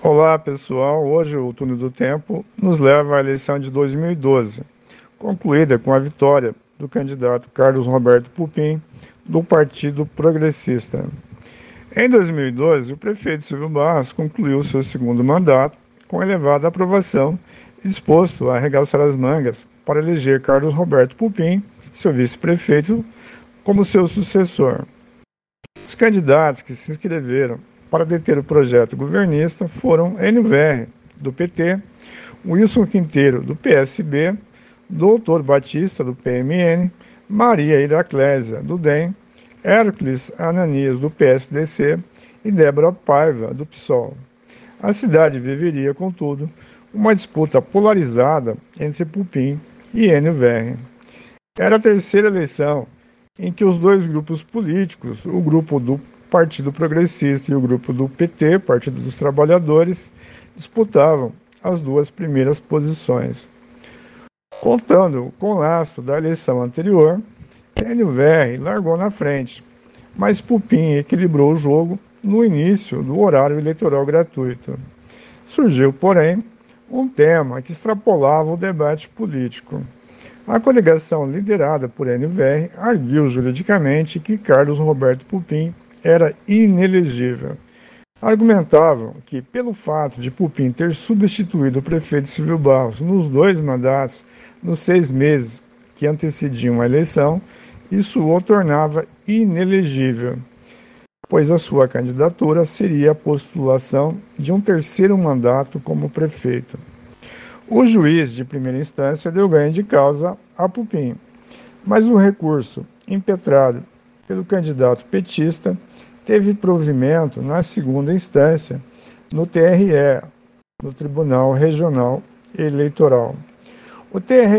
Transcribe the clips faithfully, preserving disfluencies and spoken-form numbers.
Olá pessoal, hoje o Túnel do Tempo nos leva à eleição de dois mil e doze, concluída com a vitória do candidato Carlos Roberto Pupim, do Partido Progressista. Em dois mil e doze, o prefeito Silvio Barros concluiu seu segundo mandato com elevada aprovação e disposto a arregaçar as mangas para eleger Carlos Roberto Pupim, seu vice-prefeito, como seu sucessor. Os candidatos que se inscreveram para deter o projeto governista foram Enio Verri, do P T, Wilson Quinteiro, do P S B, Doutor Batista, do P M N, Maria Iraclésia, do D E M, Hércules Ananias, do P S D C e Débora Paiva, do PSOL. A cidade viveria, contudo, uma disputa polarizada entre Pupim e Enio Verri. Era a terceira eleição em que os dois grupos políticos, o grupo do Partido Progressista e o grupo do P T, Partido dos Trabalhadores, disputavam as duas primeiras posições. Contando com o lastro da eleição anterior, Enio Verri largou na frente, mas Pupim equilibrou o jogo no início do horário eleitoral gratuito. Surgiu, porém, um tema que extrapolava o debate político. A coligação liderada por Enio Verri arguiu juridicamente que Carlos Roberto Pupim era inelegível. Argumentavam que, pelo fato de Pupim ter substituído o prefeito Silvio Barros nos dois mandatos, nos seis meses que antecediam a eleição, isso o tornava inelegível, pois a sua candidatura seria a postulação de um terceiro mandato como prefeito. O juiz de primeira instância deu ganho de causa a Pupim, mas o recurso impetrado pelo candidato petista teve provimento na segunda instância, no T R E, no Tribunal Regional Eleitoral. O T R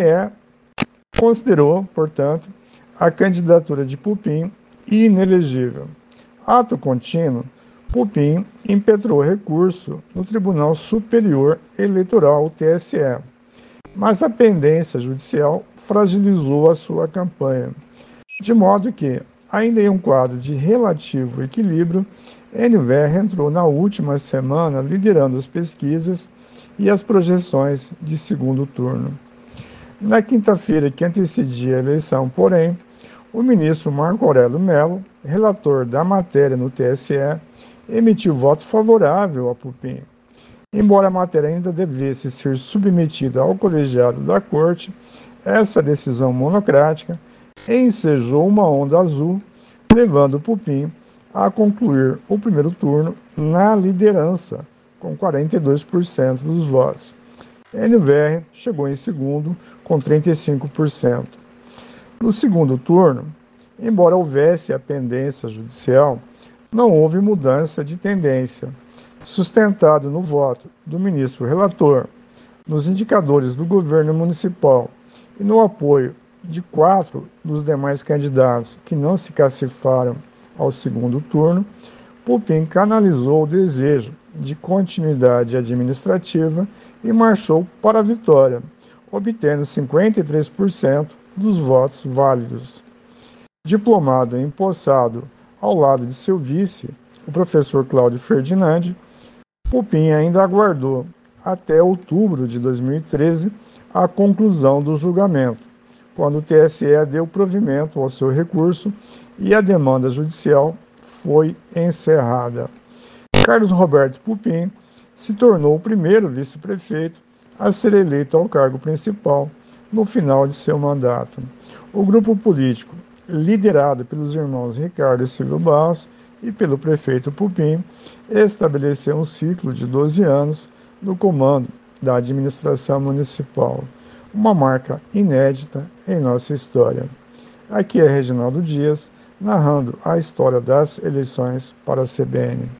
E considerou, portanto, a candidatura de Pupim inelegível. Ato contínuo, Pupim impetrou recurso no Tribunal Superior Eleitoral, o T S E, mas a pendência judicial fragilizou a sua campanha, de modo que, ainda em um quadro de relativo equilíbrio, Enio Verri entrou na última semana liderando as pesquisas e as projeções de segundo turno. Na quinta-feira que antecedia a eleição, porém, o ministro Marco Aurélio Mello, relator da matéria no T S E, emitiu voto favorável a Pupim. Embora a matéria ainda devesse ser submetida ao colegiado da Corte, essa decisão monocrática ensejou uma onda azul, levando Pupim a concluir o primeiro turno na liderança, com quarenta e dois por cento dos votos. Enio Verri chegou em segundo, com trinta e cinco por cento. No segundo turno, embora houvesse a pendência judicial, não houve mudança de tendência. Sustentado no voto do ministro relator, nos indicadores do governo municipal e no apoio de quatro dos demais candidatos que não se classificaram ao segundo turno, Pupim canalizou o desejo de continuidade administrativa e marchou para a vitória, obtendo cinquenta e três por cento dos votos válidos. Diplomado e empossado ao lado de seu vice, o professor Cláudio Ferdinand, Pupim ainda aguardou até outubro de dois mil e treze a conclusão do julgamento, quando o T S E deu provimento ao seu recurso e a demanda judicial foi encerrada. Carlos Roberto Pupim se tornou o primeiro vice-prefeito a ser eleito ao cargo principal no final de seu mandato. O grupo político, liderado pelos irmãos Ricardo e Silvio Barros e pelo prefeito Pupim, estabeleceu um ciclo de doze anos no comando da administração municipal, uma marca inédita em nossa história. Aqui é Reginaldo Dias, narrando a história das eleições para a C B N.